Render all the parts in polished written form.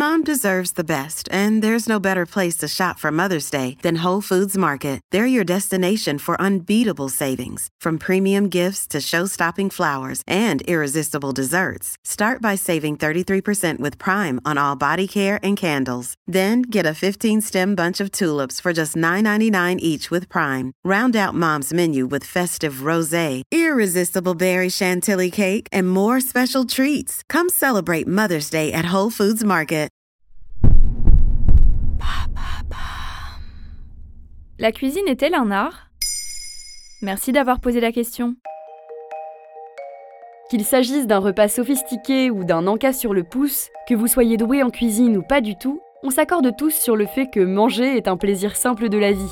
Mom deserves the best, and there's no better place to shop for Mother's Day than Whole Foods Market. They're your destination for unbeatable savings, from premium gifts to show-stopping flowers and irresistible desserts. Start by saving 33% with Prime on all body care and candles. Then get a 15-stem bunch of tulips for just $9.99 each with Prime. Round out Mom's menu with festive rosé, irresistible berry chantilly cake, and more special treats. Come celebrate Mother's Day at Whole Foods Market. La cuisine est-elle un art ? Merci d'avoir posé la question. Qu'il s'agisse d'un repas sophistiqué ou d'un encas sur le pouce, que vous soyez doué en cuisine ou pas du tout, on s'accorde tous sur le fait que manger est un plaisir simple de la vie.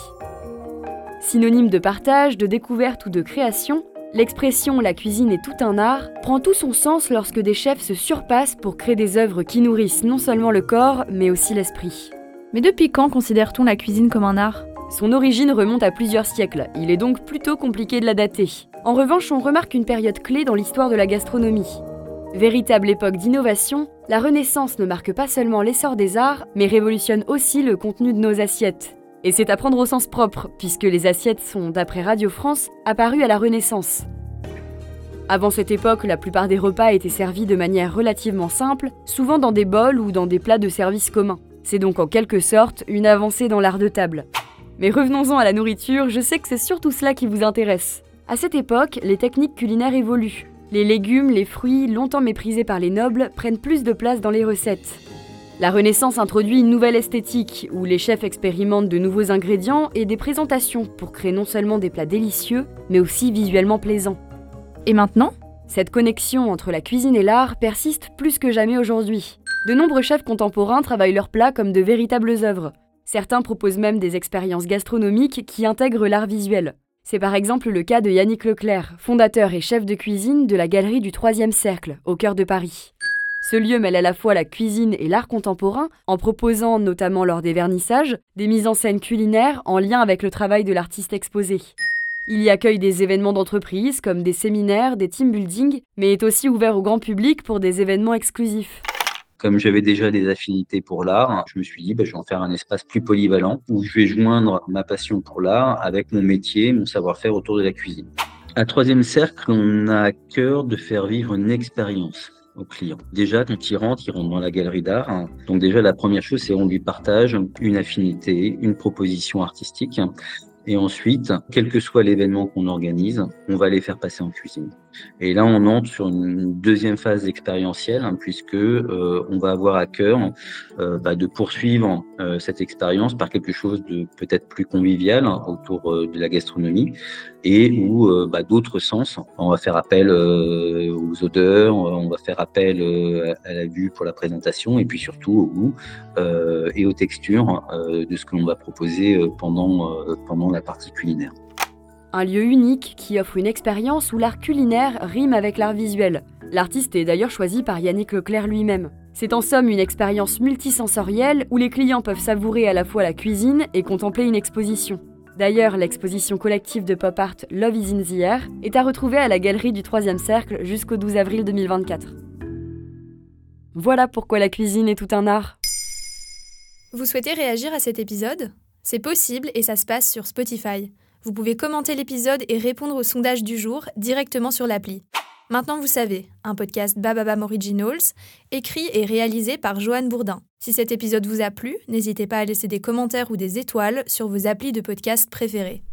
Synonyme de partage, de découverte ou de création, l'expression « la cuisine est tout un art » prend tout son sens lorsque des chefs se surpassent pour créer des œuvres qui nourrissent non seulement le corps, mais aussi l'esprit. Mais depuis quand considère-t-on la cuisine comme un art ? Son origine remonte à plusieurs siècles, il est donc plutôt compliqué de la dater. En revanche, on remarque une période clé dans l'histoire de la gastronomie. Véritable époque d'innovation, la Renaissance ne marque pas seulement l'essor des arts, mais révolutionne aussi le contenu de nos assiettes. Et c'est à prendre au sens propre, puisque les assiettes sont, d'après Radio France, apparues à la Renaissance. Avant cette époque, la plupart des repas étaient servis de manière relativement simple, souvent dans des bols ou dans des plats de service commun. C'est donc en quelque sorte une avancée dans l'art de table. Mais revenons-en à la nourriture, je sais que c'est surtout cela qui vous intéresse. À cette époque, les techniques culinaires évoluent. Les légumes, les fruits, longtemps méprisés par les nobles, prennent plus de place dans les recettes. La Renaissance introduit une nouvelle esthétique, où les chefs expérimentent de nouveaux ingrédients et des présentations pour créer non seulement des plats délicieux, mais aussi visuellement plaisants. Et maintenant ? Cette connexion entre la cuisine et l'art persiste plus que jamais aujourd'hui. De nombreux chefs contemporains travaillent leurs plats comme de véritables œuvres. Certains proposent même des expériences gastronomiques qui intègrent l'art visuel. C'est par exemple le cas de Yannick Leclerc, fondateur et chef de cuisine de la Galerie du 3e Cercle, au cœur de Paris. Ce lieu mêle à la fois la cuisine et l'art contemporain, en proposant, notamment lors des vernissages, des mises en scène culinaires en lien avec le travail de l'artiste exposé. Il y accueille des événements d'entreprise comme des séminaires, des team building, mais est aussi ouvert au grand public pour des événements exclusifs. Comme j'avais déjà des affinités pour l'art, je me suis dit, je vais en faire un espace plus polyvalent où je vais joindre ma passion pour l'art avec mon métier, mon savoir-faire autour de la cuisine. À 3e Cercle, on a à cœur de faire vivre une expérience aux clients. Déjà, quand il rentre dans la galerie d'art. Donc déjà, la première chose, c'est on lui partage une affinité, une proposition artistique. Et ensuite, quel que soit l'événement qu'on organise, on va les faire passer en cuisine. Et là, on entre sur une deuxième phase expérientielle, puisque on va avoir à cœur de poursuivre cette expérience par quelque chose de peut-être plus convivial autour de la gastronomie et où d'autres sens. On va faire appel aux odeurs, on va faire appel à la vue pour la présentation et puis surtout au goût et aux textures de ce que l'on va proposer pendant la partie culinaire. Un lieu unique qui offre une expérience où l'art culinaire rime avec l'art visuel. L'artiste est d'ailleurs choisi par Yannick Leclerc lui-même. C'est en somme une expérience multisensorielle où les clients peuvent savourer à la fois la cuisine et contempler une exposition. D'ailleurs, l'exposition collective de pop art Love is in the Air est à retrouver à la Galerie du 3e Cercle jusqu'au 12 avril 2024. Voilà pourquoi la cuisine est tout un art. Vous souhaitez réagir à cet épisode ? C'est possible et ça se passe sur Spotify. Vous pouvez commenter l'épisode et répondre au sondage du jour directement sur l'appli. Maintenant vous savez, un podcast Bababam Originals, écrit et réalisé par Joanne Bourdin. Si cet épisode vous a plu, n'hésitez pas à laisser des commentaires ou des étoiles sur vos applis de podcast préférés.